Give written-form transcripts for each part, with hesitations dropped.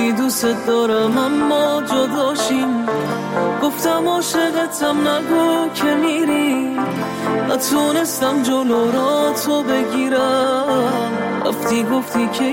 گفتی دوست دارم اما جداشیم، گفتم عاشقتم نگو که میری، نتونستم جلو را تو بگیرم، رفتی گفتی که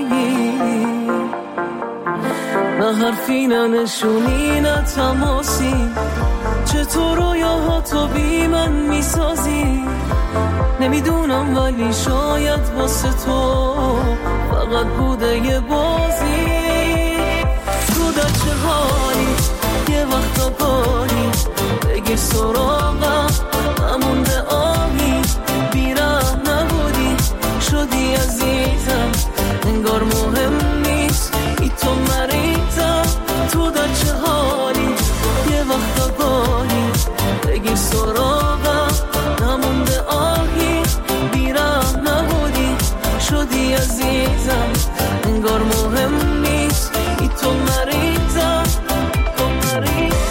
نه حرفی نه نشونی نه تماسی، چطور رویاها تو بی من میسازی، نمیدونم ولی شاید واسه تو فقط بوده یه بازی. تو در چه حالی یه وقت آگاهی، بگیر سراغم نمونده آهی، بیرم نبودی شدی عزیزم، انگار مهم نیست ای تو مریضم. تو در چه حالی یه وقت آگاهی، بگیر سراغم نمونده آهی، بیرم نبودی شدی عزیزم، انگار مهم نیست ای تو مریضم، تو مریضم.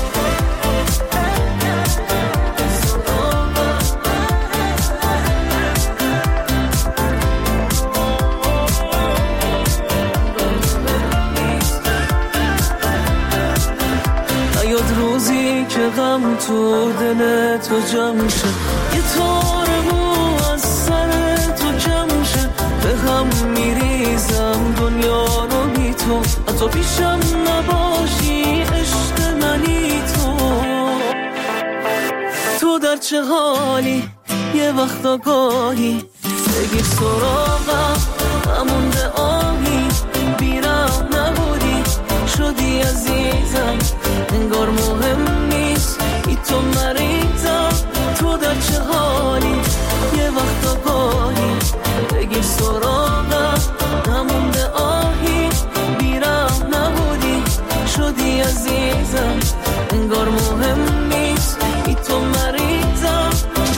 نیاد روزی که غم تو دل تو جمع شه، یه تار مو از سر تو جمع شه، به هم میریزم دنیا رو بی تو، حتی پیشم نباشی عشق منی تو. تو در چه حالی یه وقت آگاهی، بگیر سراغم نمونده آهی، بیرم نبودی شدی عزیزم، انگار مهم نیست ای تو مریضم. تو در چه حالی یه وقت آگاهی، بگیر سراغم نمونده آهی، بیرم نبودی شدی عزیزم، انگار مهم نیست ای تو مریضم.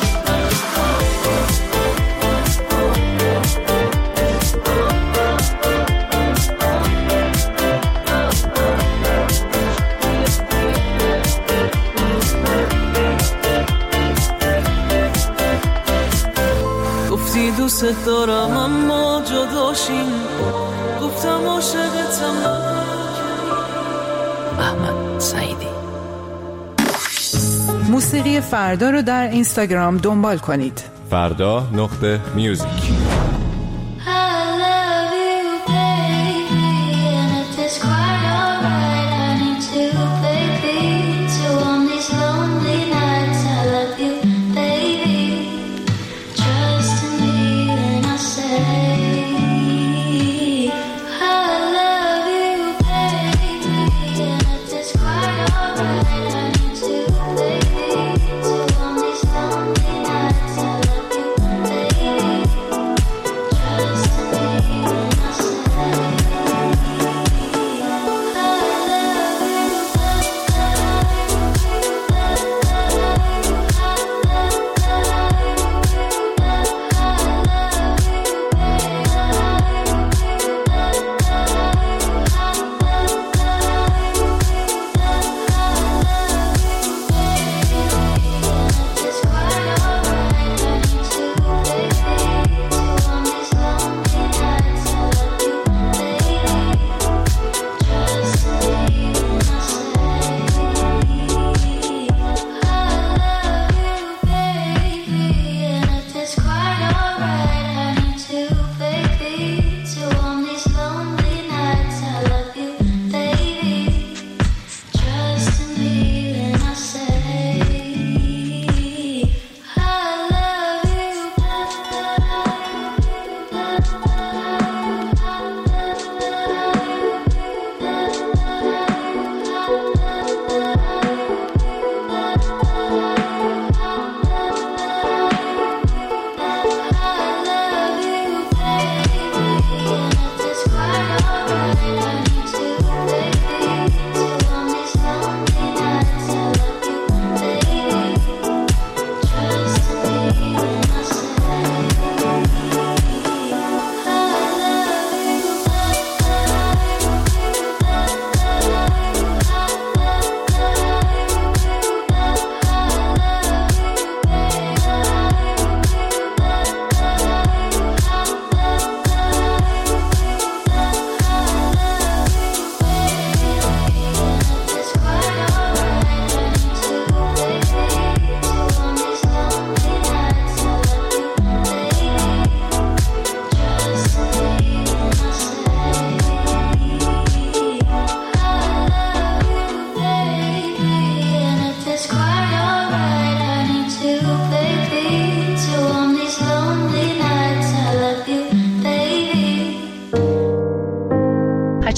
گفتی دوست دارم اما جداشیم، گفتم عاشقتم. احمد سعیدی. موسیقی فردا رو در اینستاگرام دنبال کنید. فردا.music.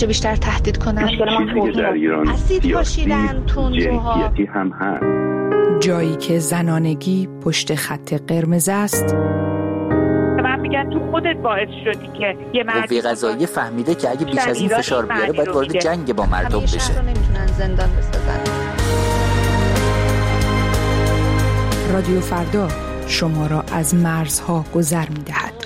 چه بیشتر تهدید کنن. چیزی که در ایران سیاسی جنسیتی هم هست. جایی که زنانگی پشت خط قرمز است. من میگم تو خودت باعث شدی که یه قوه قضاییه فهمیده که اگه بیش از این فشار بیاره باید وارد جنگ با مردم بشه. شهر رو نمیتونن زندان بسازن. رادیو فردا شما را از مرزها گذر می‌دهد.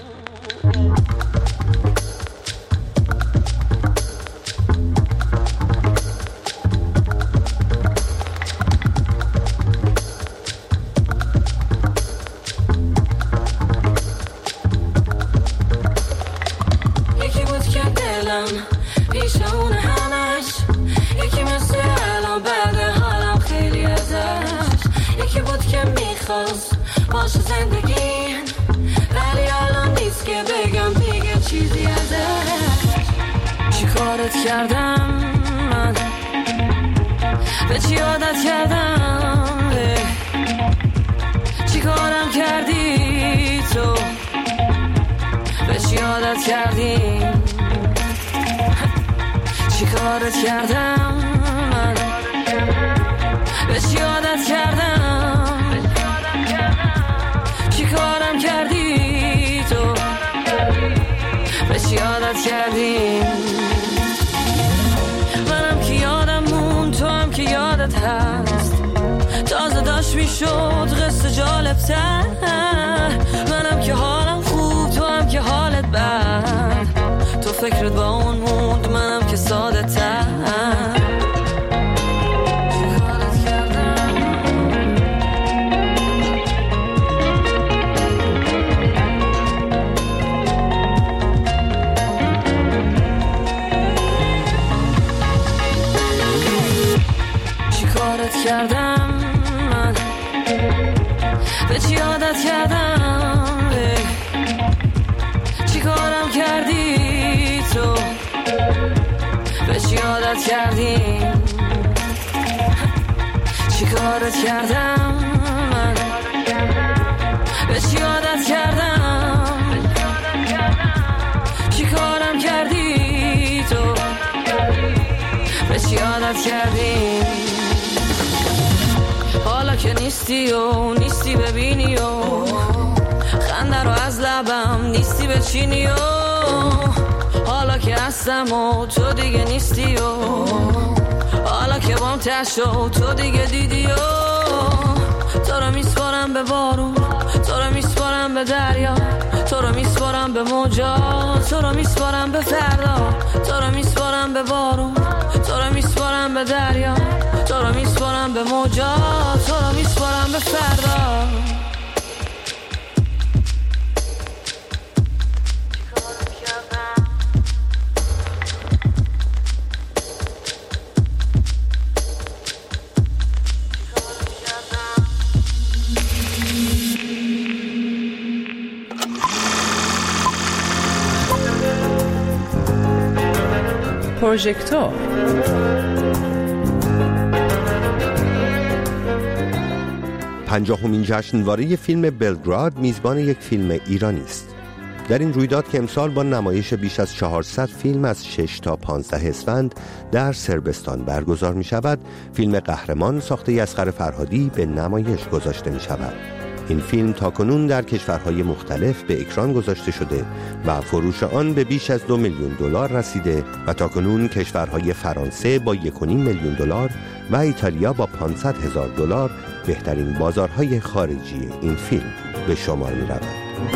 یکی بود که دلم پیش اون همش، یکی مثل الان بعد حالم خیلی ازش، یکی بود که میخواست باشه زندگیم ولی الان نیست که بگم دیگه چیزی ازش. چی کارت کردم من، به چی عادت کردم، چی کارم کردی تو، به چی عادت کردی، چی کارت کردم من، به چی عادت کردم، چی کارم کردی تو، به چی عادت کردی. منم که یادم مون، تو هم که یادت هست، تازه داشت میشد قصه جالب‌تر. منم که حالم خوب، تو هم که حالت بد، تو فکرت با اون موند، منم که ساده تر. کردم من، به چی عادت کردم، چی کارم کردی تو، به چی عادت کردی، چی کارت کردم من، به چی عادت کردم، چی کارم کردی تو، به چی عادت کردی. حالا که نیستی و نیستی ببینی و خنده رو از لبم نیستی بچینی و حالا که هستم و تو دیگه نیستی و حالا که بام تشت و تو دیگه دیدی و تو رو میسپارم به بارون، تو رو میسپارم به دریا، تو رو میسپارم به موجا، تو رو میسپارم به فردا، تو رو میسپارم به بارون، تو رو میسپارم به دریا، تو رو میسپارم به موجا، تو رو میسپارم به فردا. پروژکتور 50مین جشنواره فیلم بلگراد میزبان یک فیلم ایرانی است. در این رویداد که امسال با نمایش بیش از 400 فیلم از 6 تا 15 اسفند در صربستان برگزار می شود، فیلم قهرمان ساخته اصغر فرهادی به نمایش گذاشته می شود. این فیلم تاکنون در کشورهای مختلف به اکران گذاشته شده و فروش آن به بیش از $2 میلیون رسیده و تاکنون کشورهای فرانسه با $1.5 میلیون و ایتالیا با $500,000 بهترین بازارهای خارجی این فیلم به شمار می رود.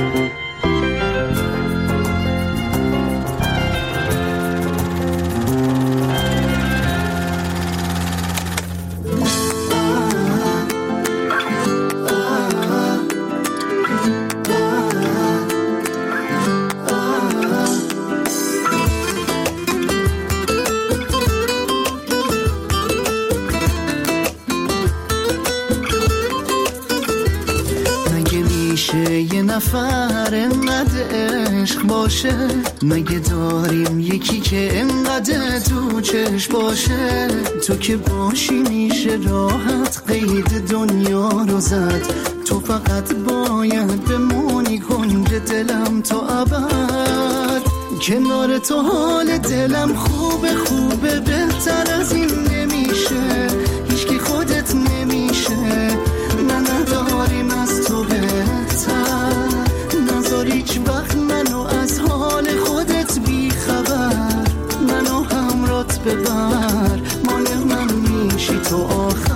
نفر انقدر عشق باشه، مگه داریم یکی که انقدر تو چشم باشه؟ تو که باشی میشه راحت قید دنیا رو زد، تو فقط باید بمونی کنج دلم تا ابد. کنار تو حال دلم خوبه خوبه، بهتر از این نمیشه، هیچکی خودت نمیشه، من نداریم از تو بهتر، نذار هیچ وقت منو از حال خودت بی خبر، منو همرات ببر، مال من میشی تو آخر.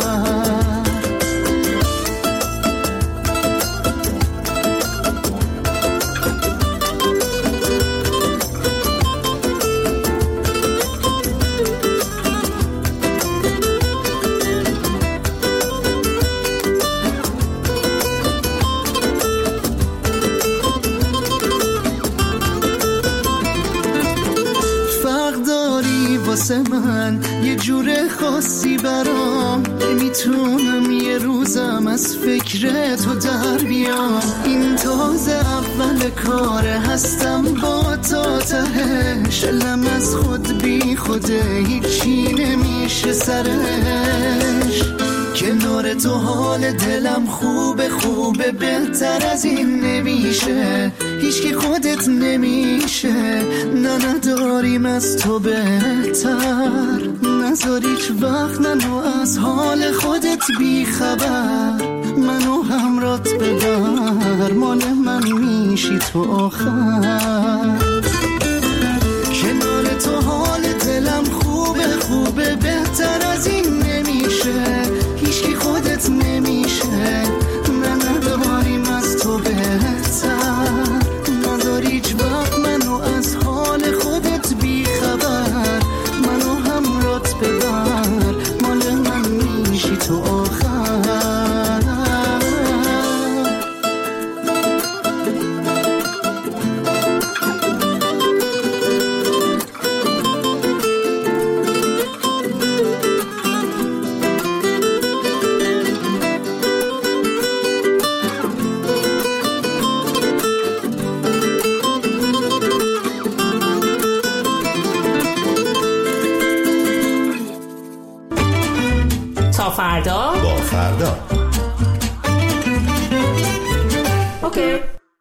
من یه جور خاصی برام، میتونم یه روزم از فکر تو در بیام، این تازه اول کاره، هستم با تا تهش، دلم از خود بی خوده هیچی نمیشه سرش، کنار تو حال دلم خوبه خوبه، بهتر از این نمیشه، هیچکی خودت نمیشه، نه نداریم از تو بهتر، نذار هیچ وقت منو از حال خودت بی خبر، منو همرات ببر، مال من میشی تو آخر، کنار تو حال دلم خوبه خوبه، بهتر از این نمیشه، هیچکی خودت نمیشه، نه نداریم از تو بهتر، نذار هیچ وقت منو از حال خودت بی خبر، منو همرات ببر، مال من میشی تو آخر. فردا با فردا. اوکی.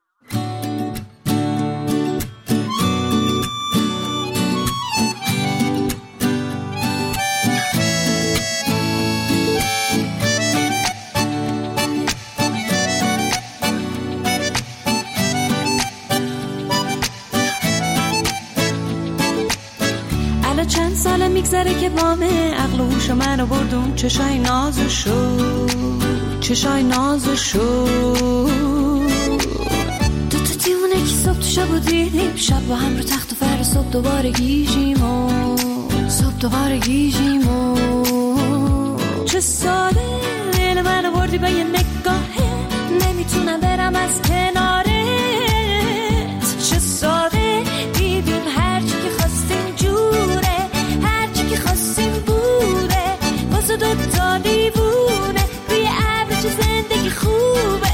چند سال میگذره که بامه عقل و هوش منو بردون چشای نازشو چشای نازشو تو دیونه که صبح تو شب و دیدیم شب با هم رو تخت و فر صبح دوباره گیجیم و صبح دوباره گیجیم و چه ساله دل منو بردی به یه نگاهه نمیتونم برم از کنارت چه ساده دیدیم هرچی که خواستیم جوره خواستیم بوده واسه دوتا دیوونه روی ابر چه زندگی خوبه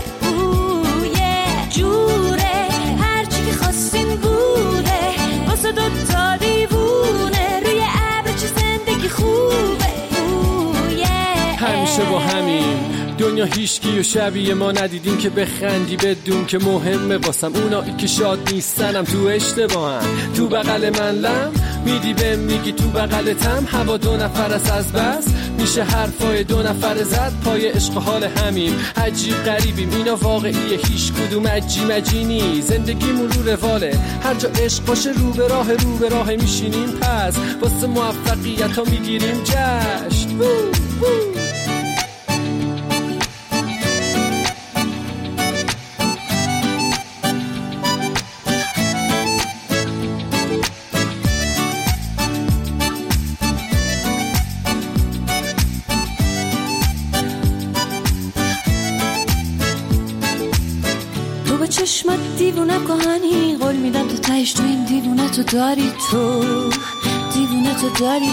جوره هرچی که خواستیم بوده واسه دوتا دیوونه روی ابر چه زندگی خوبه همیشه با همین دنیا هیچکی و شبیه ما ندیدیم که بخندی بدون که مهمه واسم اونایی که شاد نیستنم تو اشتباهم تو بغل من لم میدی بهم میگی تو بغلتم هوا دو نفر است از بس میشه حرفای دو نفر زد پای عشق حال همیم عجیب غریبیم اینا واقعیه هیچ کدوم عجی نی زندگیمون رو رواله هر جا عشق باشه رو به راه میشینیم پس واسه موفقیت ها میگیریم جشن چشمت دیوونه کهانی قول میدم تو تهش تو این دیوونه تو داری تو دیوونه تو داری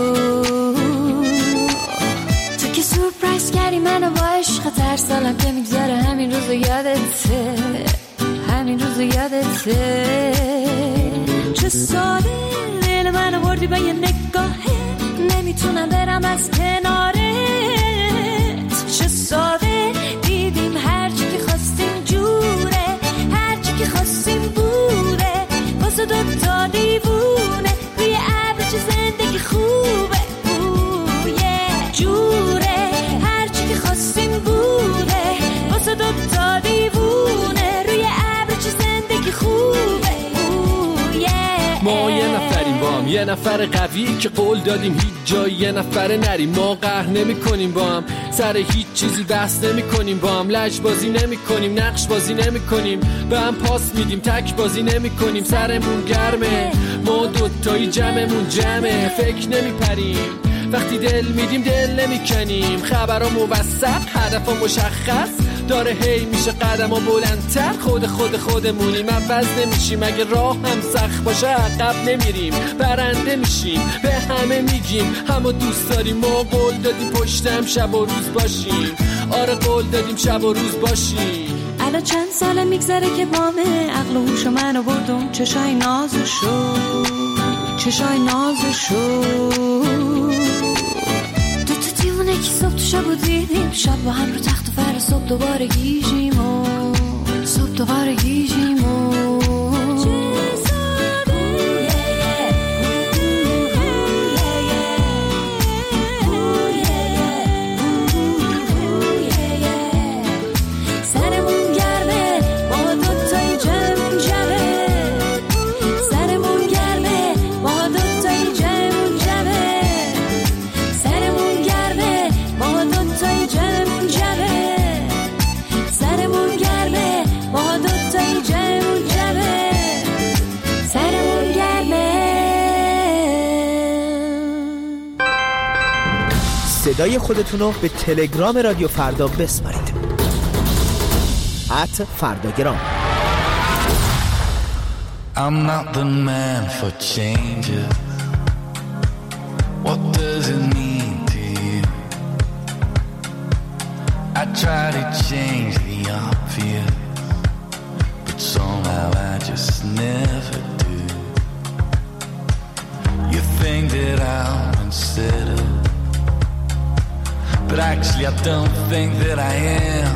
تو که سورپرایز کردی منو با عشق هر سالم که میگذره همین روزو یادته همین روزو یادته چه ساله دل منو بردی با یه نگاهه نمیتونم برم از کنارت چه ساده دیدیم هرچی که خواستیم جوره هرچی که خواستیم بوده واسه دو خوبه جوره هرچی که خواستیم بوده واسه دوتا دیوونه روی ابر چه زندگی خوبه ما یه نفریم با هم، یه نفر قوی که قول دادیم هیچ جایی یه نفر نریم. ما قهر نمی کنیم با هم، سر هیچ چیزی بحث نمی کنیم با هم، لج بازی نمی کنیم، نقش بازی نمی کنیم، به هم پاس میدیم، تک بازی نمی کنیم. سرمون گرمه، ما دوتایی جمعمون جمعه، فکر نمی پریم وقتی دل میدیم دل نمی کنیم. خبرها موثق، هدفها مشخص داره، هی میشه قدم ها بلندتر. خودمونیم، عوض نمیشیم، اگه راه هم سخت باشه عقب نمیریم، برنده میشیم. به همه میگیم همو دوست داریم، ما قول دادیم پشتم شب و روز باشیم. آره قول دادیم شب و روز باشیم. الان چند ساله میگذره که بامه، عقل و هوش منو بردم، چشای نازشو دیوونه که صبح تو شب و دیدیم، شب با هم رو تخت و فر، صبح دوباره گیجیم و صبح دوباره گیجیم و سرمون گرمه با دوتای جمعون جمعه، سرمون گرمه با دوتای جمعون جمعه، سرمون گرمه با دوتای جمعون جمعه، سرمون گرمه با دوتای جمعون جمعه، سرمون گرمه. صدای خودتونو به تلگرام رادیو فردا بسپارید. @فرداگرام. I'm not the man for changes. What does it mean to you? I try to change the obvious, but somehow I just never do. You think that I'm unsettled, but actually I don't think that I am.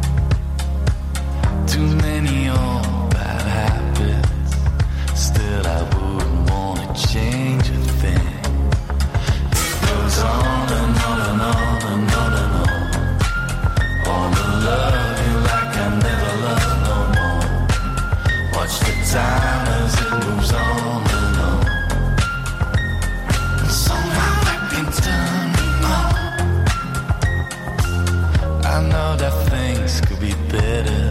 Too many old bad habits, still I wouldn't want to change a thing. It goes on and on and on and on and on. Wanna love you like I never loved no more. Watch the time as it moves on and on. And somehow I can turn me on. I know that things could be better.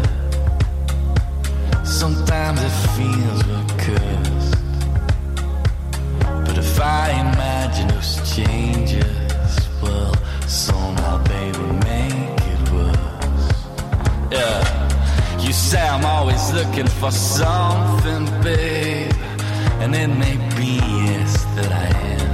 Sometimes it feels we're cursed, but if I imagine those changes, well, somehow they will make it worse. Yeah, you say I'm always looking for something, babe, and it may be yes that I am,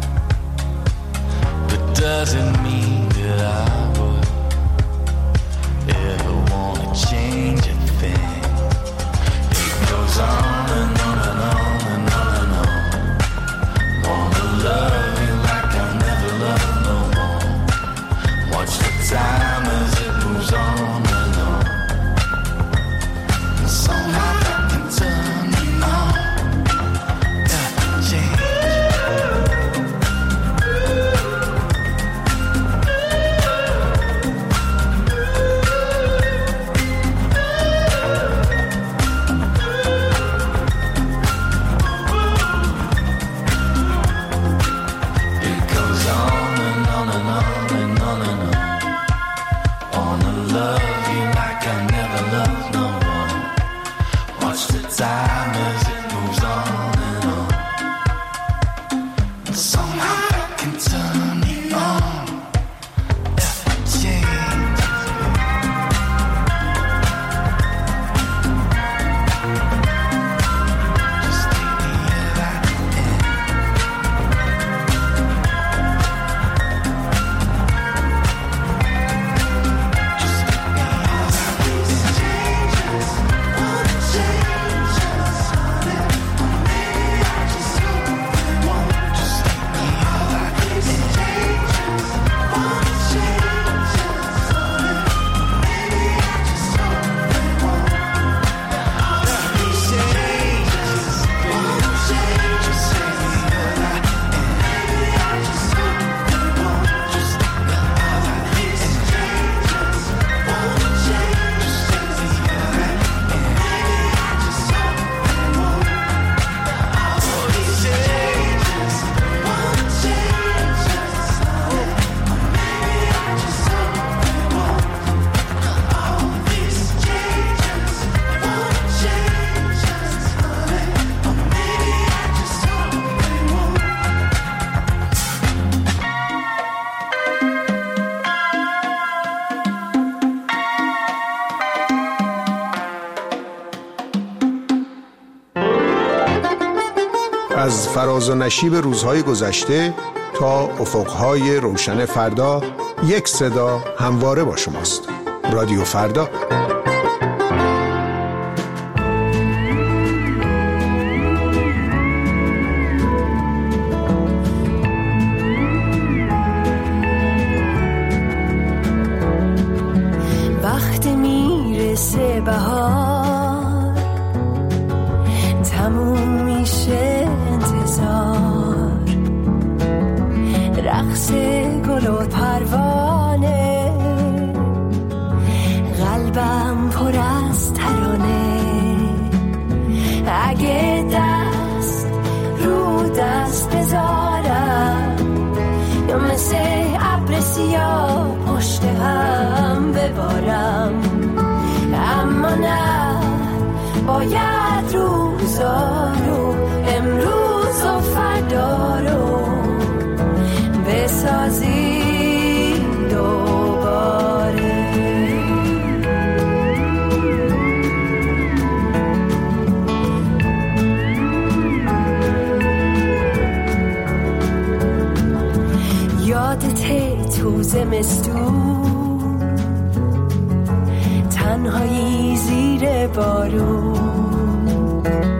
but doesn't mean that I would ever want to change a thing. Goes on and on and on and on and on. Wanna love you like I never loved no more. Watch the time as it moves on and on. And somehow I can turn me on. Change. فراز و نشیب روزهای گذشته تا افقهای روشن فردا، یک صدا همواره با شماست. رادیو فردا. وقتی میرسه بهار، تموم میشه انتظار، رقص گل و پروانه، قلبم پر از ترانه. اگه دست رو دست بذارم، یا مثل ابر سیاه پشت هم ببارم، اما نه، باید روزا رو، امروز و فردا رو بسازی دوباره. یادته تو زمستون، تنهایی زیر بارون،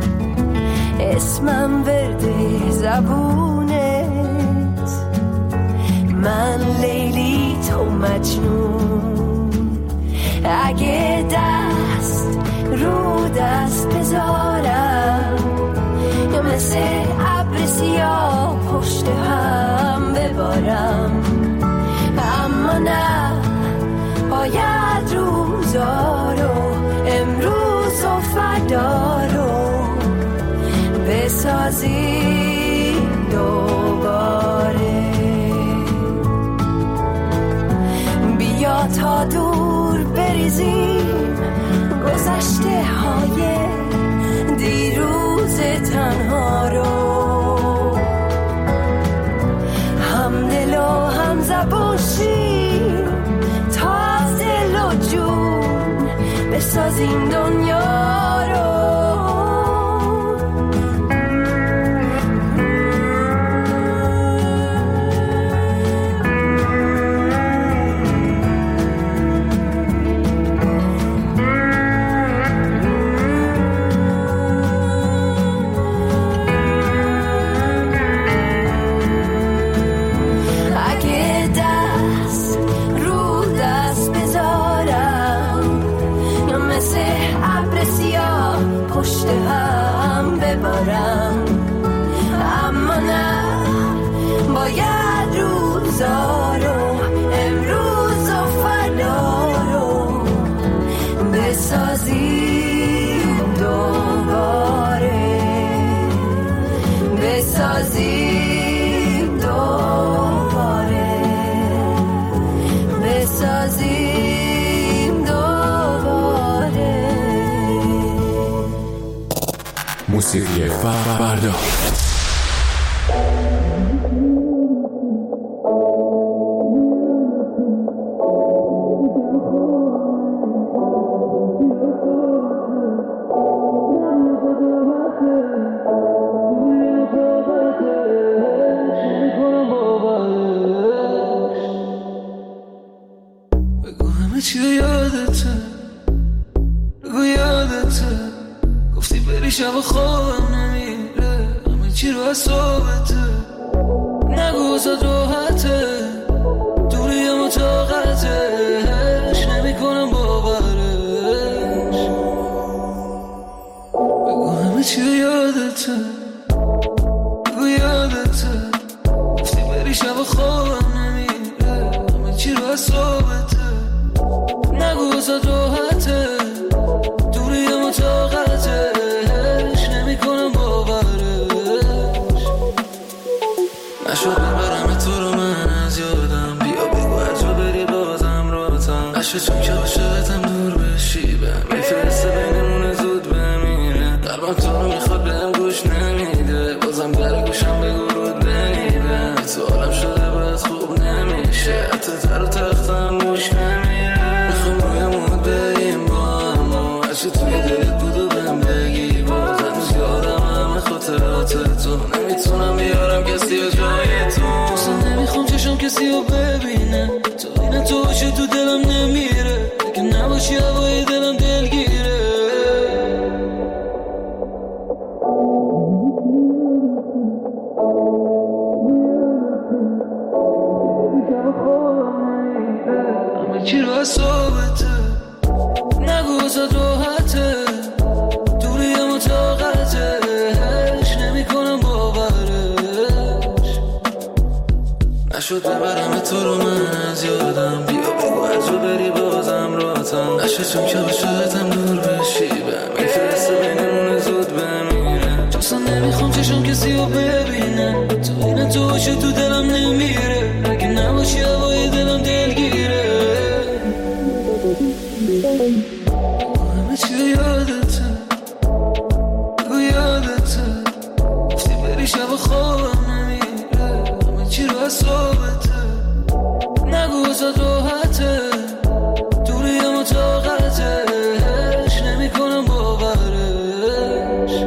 اسمم ورده زبونت، من لیلی تو مجنون. اگه دست رو دست بذارم، یا مثل ابر سیاه پشت هم ببارم، اما نه، باید روزا رو، امروز و فردا رو بسازی دوباره. بیا تا دور بریزیم گذشته های دیروز تنها رو، هم دل و هم زبون شیم تا از دل و جون بسازیم دنیا رو. پشت هم ببارم، اما نه، باید روزا رو، امروز و فردا رو بسازیم دوباره، بسازیم دوباره، بسازیم دوباره. موسیقی فردا. بگو همه چی یادته، بگو یادته، گفتی بری شب خوابم نمیره، همه چی رو از صحبته، نگو زد راحته، دوری اما طاقتش نمی کنم باورش. بگو همه چی یادته، بگو یادته، گفتی بری شب خوابم نمیره، همه چی رو از صحبته، نگو زد راحته، دوری اما طاقتش نمی کنم باورش. نشد ببرم تو رو من از یادم، بیا بگو هر جا بری بازم راتم، نشد چون که عاشقتم دور بشی، بهم میفرسته بینمونه زود بمیره، قلبم تو رو میخواد بهم گوش نمیده، بازم در گوشم بگو رود نمیده، تو عالم شده باید خوب نمیشه، حتی تر و تختم گوش نمیره، میخوام رویمون بریم با هم، هرچی توی دلت بود و بهم بگی، باز هنوز یادم همه خاطرات تو، نمیتونم کسی رو ببینه، تو این تو باشه تو دلم نمیره، اگه نباشی هوای دلم دلگیره. همه چی رو حسابته، نگو ازت راحته، دوری اما طاقتش نمی کنم باورش. نشد ببرم تو رو من از یادم، بیا بگو از رو بری بازم راتم نشد، چون که باشدتم دور بشی بهم میفرسته بینمون زود بمیره. جاسم نمیخوام چشم کسی رو ببینه، تو این تو باشه تو دلم نمیره، اگه نباشی هوای دلم دلگیره. همه چی یادته، بگو یادته، گفتی بری شب خوابم نمیره، همه چی رو حسابته، نگو ازت راحته، دوری اما طاقتش نمی کنم باورش.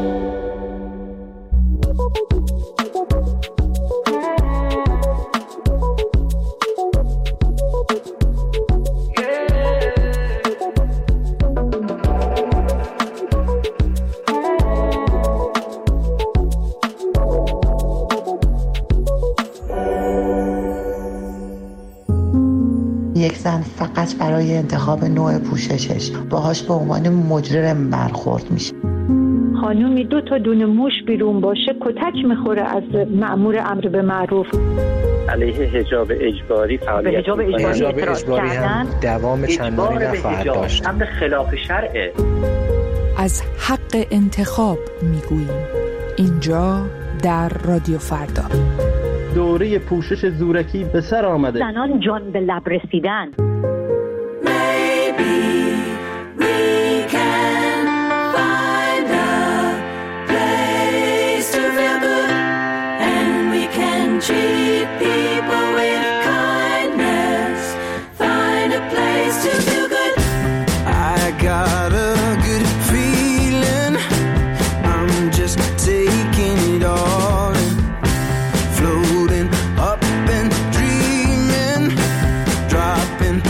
یک زن فقط برای انتخاب نوع پوششش باهاش به عنوان مجرم برخورد میشه. خانومی 2 تا دونه موش بیرون باشه کتک میخوره از مأمور امر به معروف. علیه حجاب اجباری فعالیت حجاب اجباری هم دوام چندانی نخواهد داشت. امر خلاف شرعه. از حق انتخاب میگوییم اینجا در رادیو فردا. دوره پوشش زورکی به سر آمده. زنان جان به لب رسیدن. Floating up and dreaming, dropping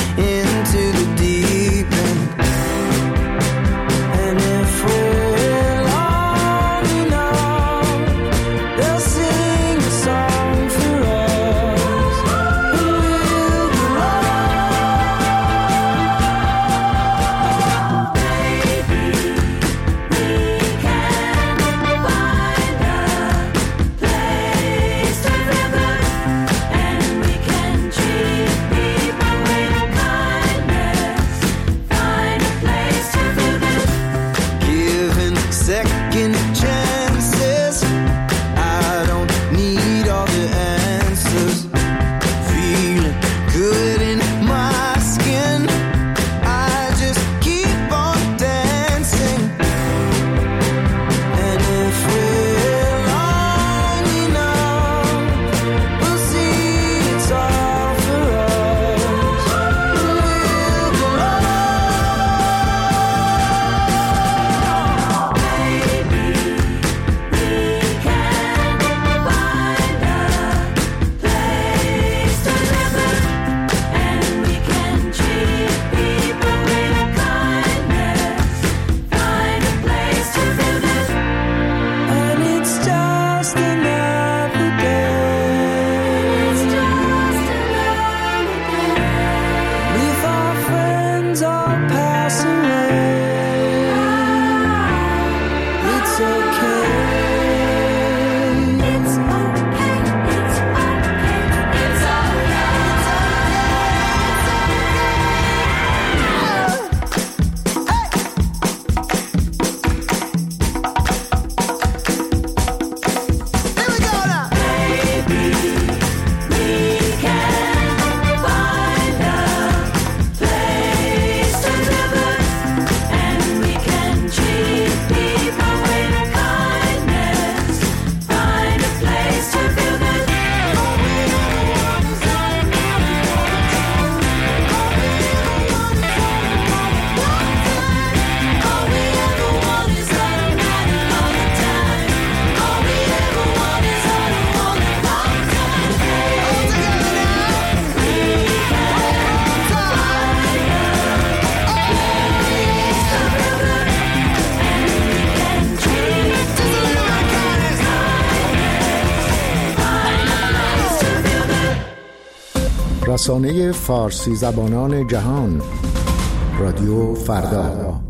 رسانه فارسی زبانان جهان، رادیو فردا.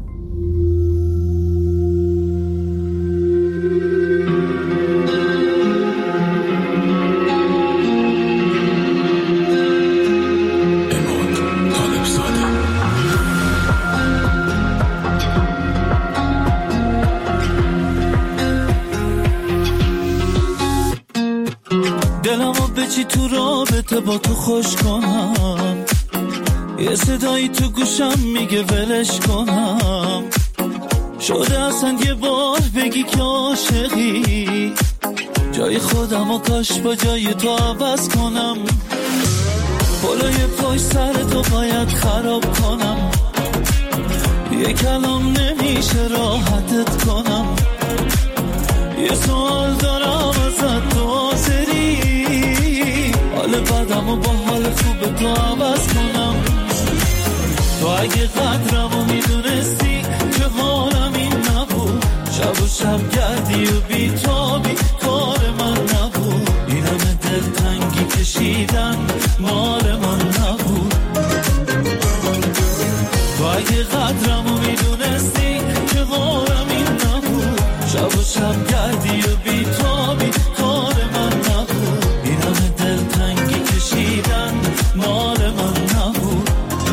تو رابطه با تو خوش کنم، یه صدایی تو گوشم میگه ولش کنم. شده اصلا یه بار بگی که عاشقی، جای خودم و کاش با جای تو عوض کنم. بالای پای سر تو باید خراب کنم، یه کلام نمیشه راحتت کنم. یه سوال دارم ازت، تو حاضری حال بدم و با حال خوب تو عوض کنم؟ تو اگه قدرمو میدونستی که حالم این نبود، شب و شب گردی و بیتابی کار من نبود. این همه دلتنگی کشیدن مال من نبود. تو اگه قدرمو میدونستی که حالم این نبود، شب و شب گردی و بیتابی کار من نبود. این همه دلتنگی کشیدن مال من نبود.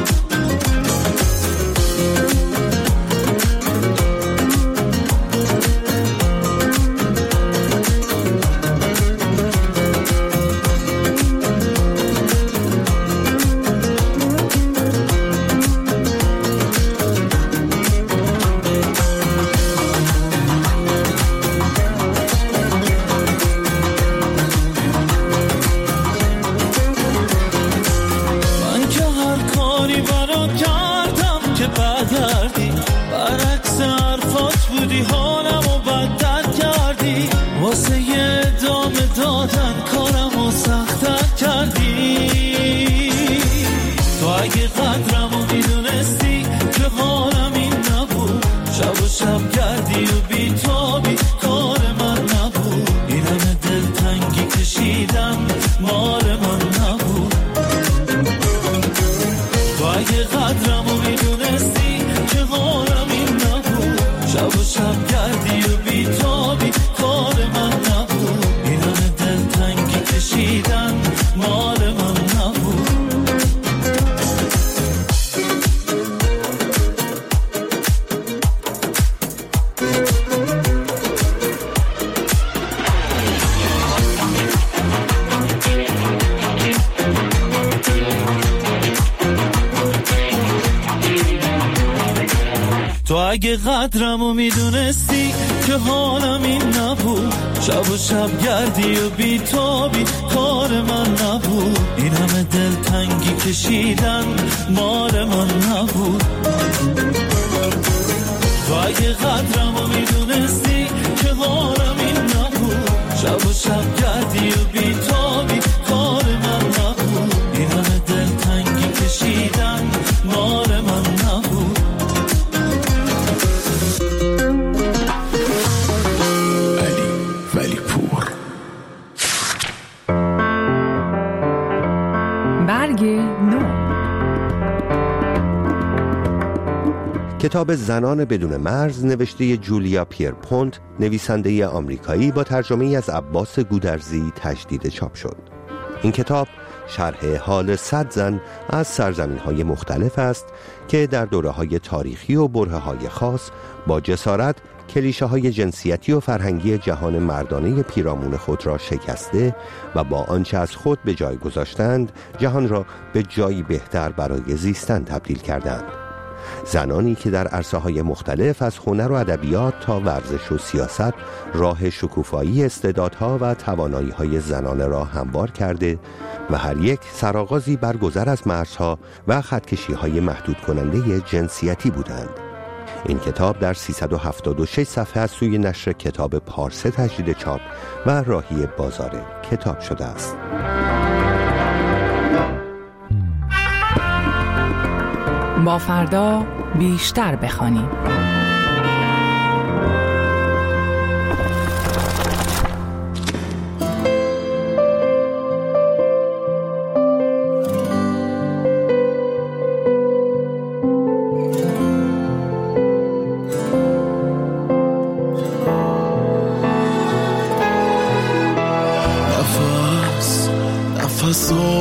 اگه قدرمو میدونستی که حالم این نبود، شب و شب گردی و بیتابی کار من نبود. این همه دلتنگی کشیدن مال من نبود. تو اگه قدرمو میدونستی که حالم این نبود، شب و شب گردی و بیتابی کار من نبود. این همه دلتنگی کشیدن مال من نبود. کتاب زنان بدون مرز نوشته جولیا پیرپونت، نویسنده آمریکایی، با ترجمه از عباس گودرزی تجدید چاپ شد. این کتاب شرح حال 100 زن از سرزمین‌های مختلف است که در دوره‌های تاریخی و برهه‌های خاص با جسارت کلیشه‌های جنسیتی و فرهنگی جهان مردانه پیرامون خود را شکسته و با آنچه از خود به جای گذاشتند جهان را به جایی بهتر برای زیستن تبدیل کردند. زنانی که در عرصه‌های مختلف از هنر و ادبیات تا ورزش و سیاست راه شکوفایی استعدادها و توانایی‌های زنانه را هموار کرده و هر یک سرآغازی بر گذر از مرزها و خطکشی‌های محدود کننده جنسیتی بودند. این کتاب در 376 صفحه از سوی نشر کتاب پارسه تجدید چاپ و راهی بازار کتاب شده است. با فردا بیشتر بخوانیم.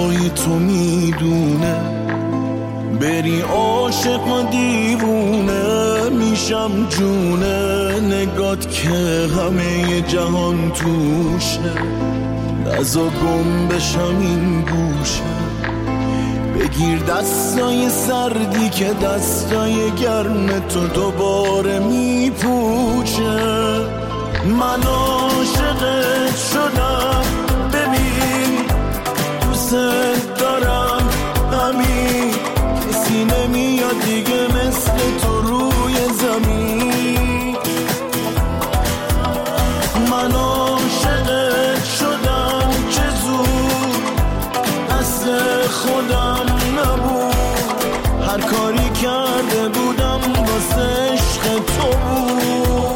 جای تو میدونه، بری عاشق و دیوونه میشم جونه نگات که همه جهان توشه، نزا گم بشم این گوشه، بگیر دستای سردی که دستای گرم تو دوباره میپوشه. من عاشقت شدم ببین، دوست دارم همین، کسی نمیاد دیگه مثل تو روی زمین. من عاشقت شدم چه زود، دست خودم نبود، هر کاری کرده بودم واسه عشق تو بود.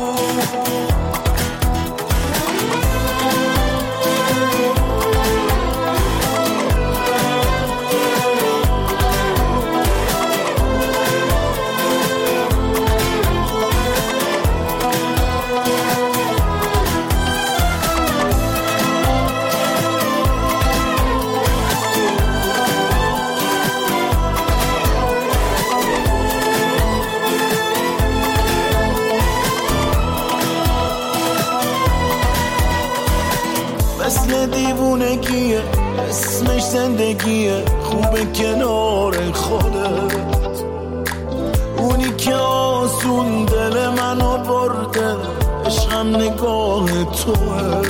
مثل دیوونگیه اسمش زندگیه، خوبه کنار خودت، اونی که آسون دل منو برده، عشقم نگاه توه.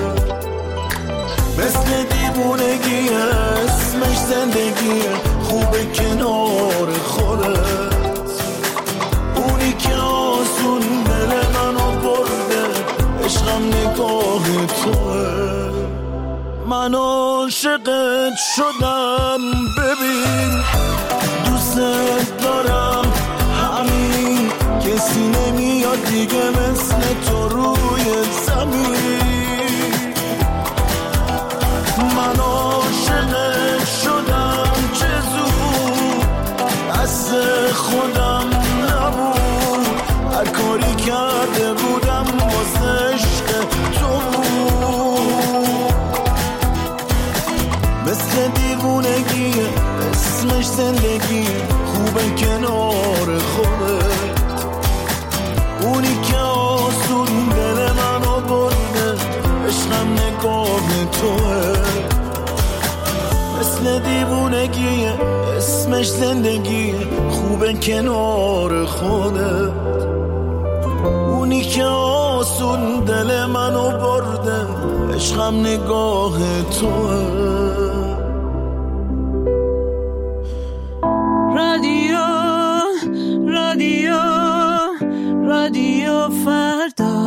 مثل دیوونگیه اسمش زندگیه، خوبه کنار خودت، اونی که آسون دل منو برده، عشقم نگاه توه. من عاشقت شدم ببین، دوست دارم همین، کسی نمیاد دیگه مثل تو روی زمین. من عاشقت شدم چه زود، دست خودم نبود، هر کاری کرده بودم واسه عشق تو بود. مثل دیوونگیه اسمش زندگیه، خوبه کنار خودت، اونی که آسون دل منو برده، عشقم نگاه توه. مثل دیوونگیه اسمش زندگیه، خوبه کنار خودت، اونی که آسون دل منو برده، عشقم نگاه توه. رادیو فردا.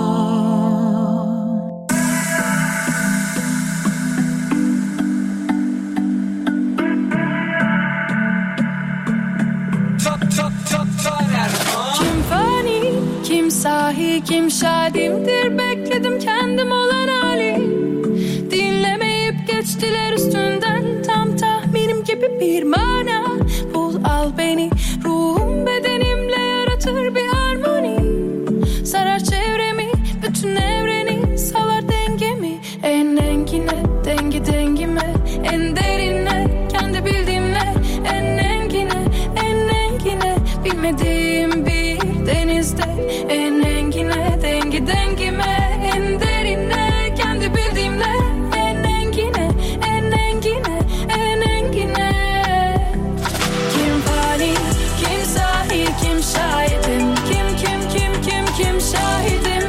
Kim fani, kim sahi, kim şadimdir, bekledim kendim olan hali. Dinlemeyip geçtiler üstünden, tam tahminim gibi bir mana. Bul al beni, ruhum bedenimle yaratır bir harmoni. Sarar çevremi, bütün evreni, salar dengemi. En engine, dengi dengime, en derine, kendi bildiğimle. En engine, en engine, bilmediğim bir denizde. En engine, dengi dengime, en derine, kendi bildiğimle. En engine, en engine, en engine. Kim fani, kim sahi, kim şahidim, kim şahidim,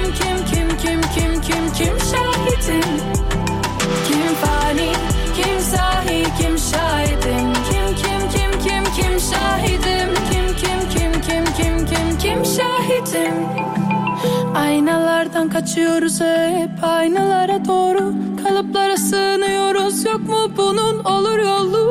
kim şahidim. Kim fani, kim sahi, kim şahidim, kim şahidim, kim şahidim. Aynalardan kaçıyoruz hep, aynalara doğru, kalıplara sığınıyoruz, yok mu bunun olur yolu?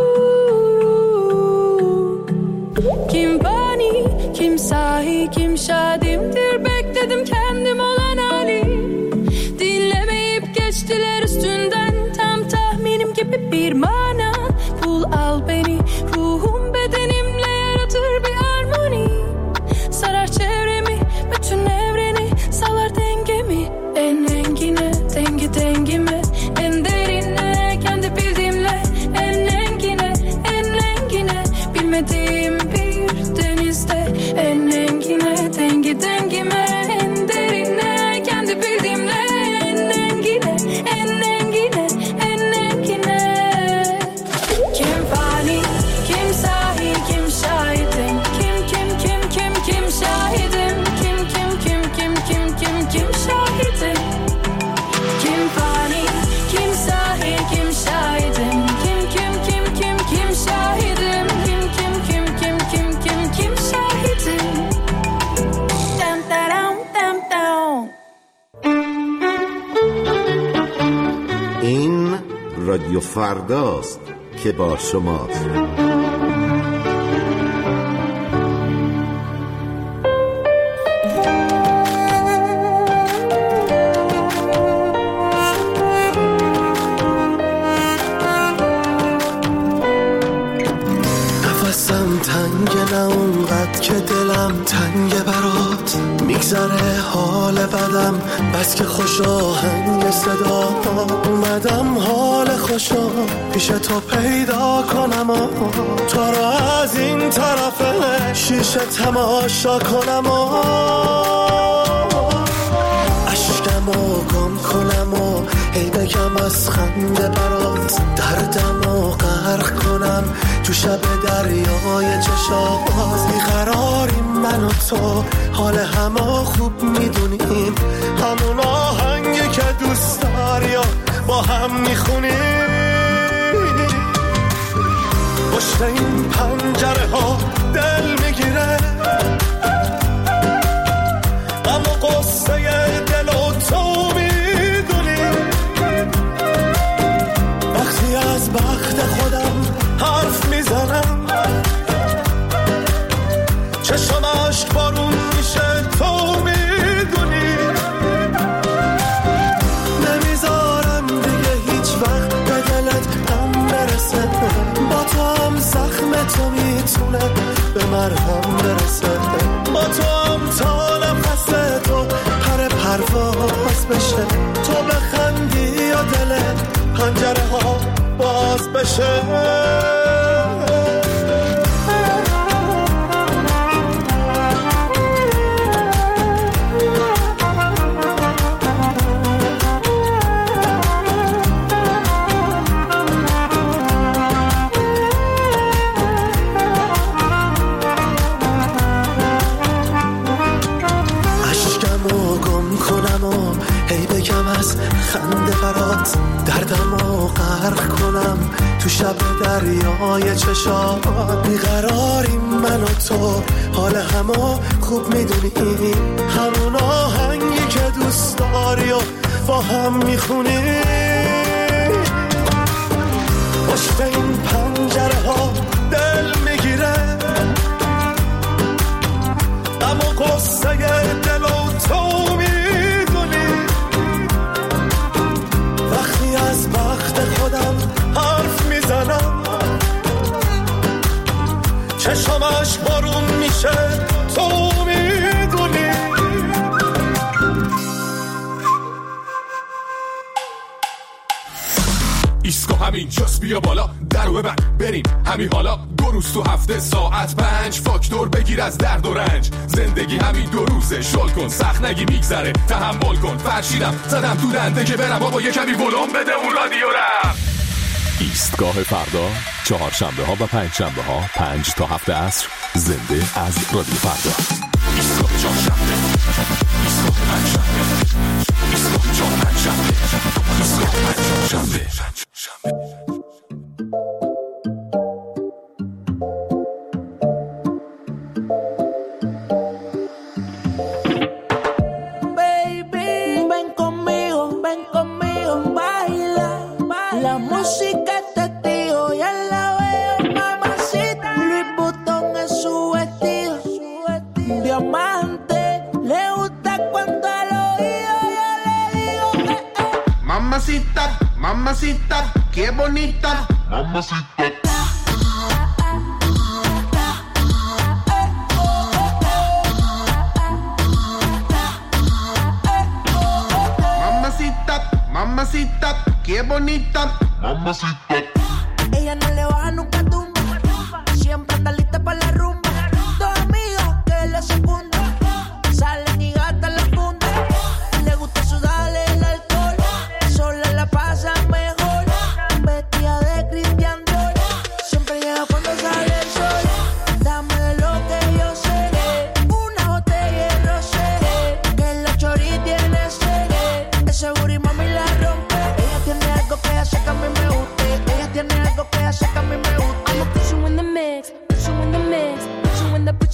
Kim fani, kim sahi, kim şadimdir, bekledim kendim olan hali. Dinlemeyip geçtiler üstünden, tam tahminim gibi bir mana. Bul al beni, ruhum bedenimle yaratır bir harmoni. Sarar çevremi, bütün evreni, salar dengemi. En engine, dengi dengime, en derine, kendi bildiğimle. En engine, Bilmediğim bir denizde en engine, dengi dengime, en derine, kendi bildiğimle en engine, en engine, en engine. Kim fani, kim sahi, kim şahidim, kim şahidim, kim şahidim. Kim fani, kim sahi, kim şahidim, kim şahidim, kim şahidim. Dam dam dam dam. این رادیو فرداست که با شماست. تنگ نه اونقدر که دلم تنگ برات میگذره حال بدم بس که خوش آهنگ صدا اومدم حال خوشا پیش تو پیدا کنم تو را از این طرف شیشه تماشا کنم اشکمو گم کنم و هی بگم از خنده برات دردمو غرق کنم تو شب دریای چشات بیقراریم من و تو حال همه خوب میدونیم همون آهنگی که دوست داری با هم میخونیم پشت این پنجره ها دل میگیره اما قصه دل و تو میدونی وقتی از بخت خودم حرف میزنم چشم عشق بارون میشه تو میدونی نمیذارم دیگه هیچ وقت به دلت هم برسه با تو هم زخم تو میتونه به مرهم برسه با تو هم تا نفس تو پر پرواز بشه تو بخندی یا دل پنجره ها باز بشه اشکمو گم کنم و هی بگم از خنده برات دردمو غرق کنم تو شب دریای چشات بیقراریم من و تو حال همه خوب میدونی همون آهنگی که دوست داری و با هم میخونی پشت این پنجره ها دل میگیره اما قصه دل و تو میدونی وقتی از بخت خودم حرف میزنم چشمش بارون میشه تو میدونی ایسکو همین جاست بیا بالا درو ببند بریم همین حالا 2 روز تو هفته ساعت 5 فاکتور بگیر از درد و رنج زندگی همین 2 روزه شل کن سخت نگی میگذره تحمل کن فرشیدم زدم تو دنده که برم بابا یه کمی ولوم بده اون رادیو رم ایستگاه فردا 4 شنبه ها و 5 شنبه ها 5 تا 7 عصر زنده از رادیو فردا ایستگاه 4 شنبه ایستگاه 5 شنبه ایستگاه 4 5 شنبه ایستگاه 5 شنبه Mamacita, qué bonita. Mamacita. Mamacita, mamacita, qué bonita. Mamacita. Ella no le baja nunca tumba. Siempre anda lista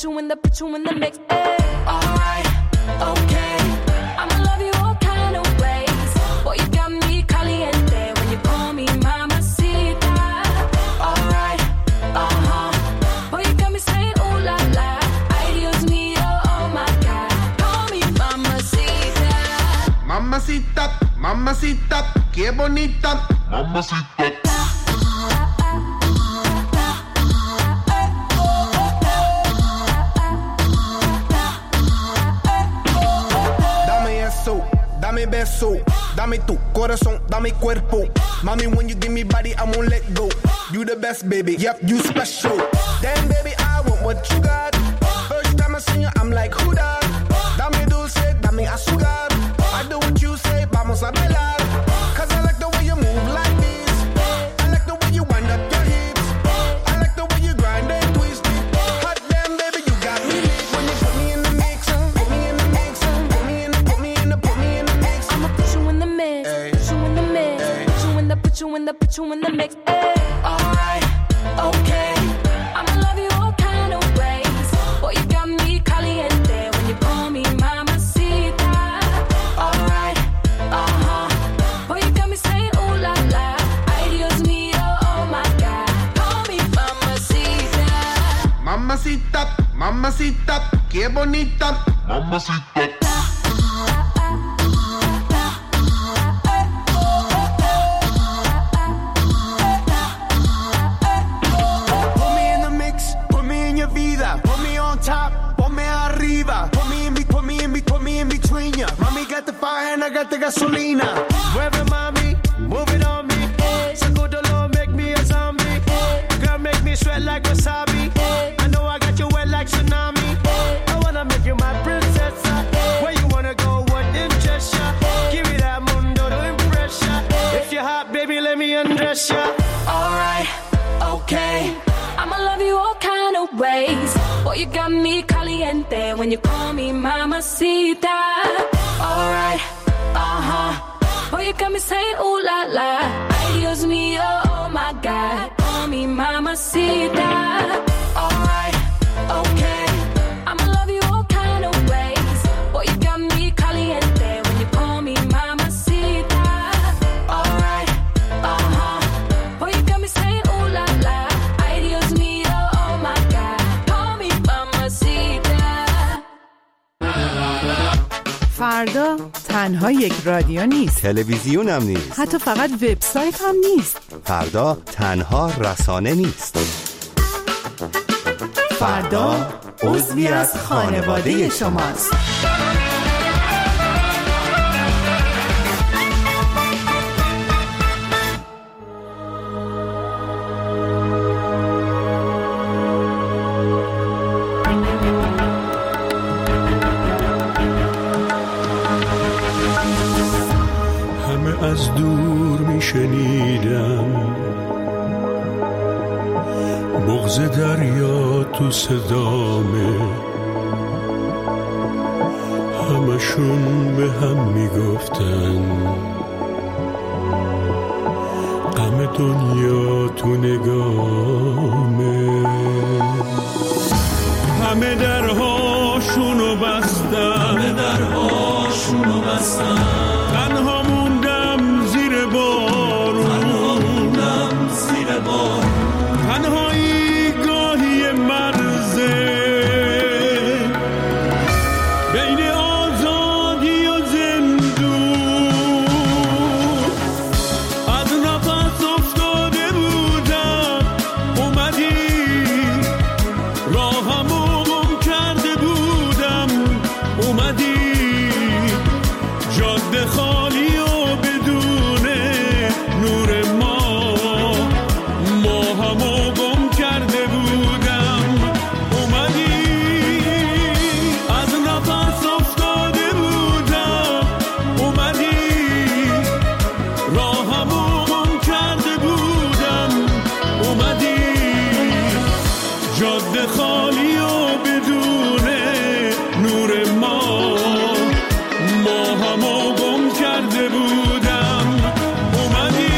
in the mix. Alright, okay. I'ma love you all kind of ways. Boy, you got me caliente when you call me mamacita. Alright, boy, you got me saying ooh la la. Ay, Dios mío, oh my God. Call me mamacita. Mamacita, mamacita, qué bonita. Mamacita. Dame beso, dame tu corazón, dame cuerpo. Mommy, when you give me body, I won't let go. You the best, baby, yep, you special. Damn, baby, I want what you got. First time I see you, I'm like, who that? Dame dulce, dame azúcar. I do what you say, vamos a bailar. Cause I like the way you move like this. I like the way you wind up your hips. I like the way you grind and twist it. Hot damn, baby, you got me lit. When you put me in the mix, put me in the mix, put me in the, put me in the, put me in the mix. I'ma put you in the mix, put you in the mix, put you in the, put you in the, put you in the mix. Alright, okay. I'ma love you all kind of ways. Boy, you got me caliente when you call me mamacita. Alright, boy, you got me saying ooh la la. Ay, Dios mío, oh my God. Call me mamacita. Mamacita, mamacita, qué bonita. Mamacita. And I got the gasolina. Mueve mami, move it on me. Sacudolo, make me a zombie. Girl, make me sweat like wasabi. I know I got you wet like tsunami. I wanna make you my princess. Where you wanna go, what interest ya? Give me that mundo to impress ya. If you're hot, baby, let me undress ya. Alright, okay. I'ma love you all kind of ways. Boy, you got me caliente when you call me mamacita. Alright, boy, you got me saying ooh la la. Ay, Dios mío, oh my God. Call me mamacita. Alright, okay. I'ma love you all kind of ways. Boy, you got me caliente when you call me mamacita. Alright, boy, you got me saying ooh la la. Ay, Dios mío, oh my God. Call me mamacita. فردا تنها یک رادیو نیست، تلویزیون هم نیست، حتی فقط وبسایت هم نیست. فردا تنها رسانه نیست. فردا عضوی از خانواده شماست. از دور می شنیدم بغض دریا تو صدامه، همشون به هم می گفتن غم دنیا تو نگامه. همه درهاشونو بستن، همه درهاشونو بستن، تنها موندم زیر بارون، تنها موندم زیر بارون. تنهایی گاهی مرزه بین آزادی و زندون، از نفس افتاده بودم اومدی، راهمو گم کرده بودم اومدی، جاده خالی و بدون نور ما همو گم کرده بودم اومدی، از نفس افتاده بودم اومدی، راهمو گم کرده بودم اومدی، جاده خالی و بدون نور ما همو گم کرده بودم اومدی.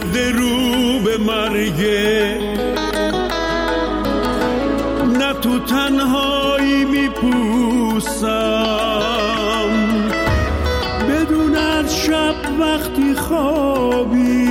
جاده رو به مرگه، نه تو تنهایی میپوسم بدون از شب وقتی خوابی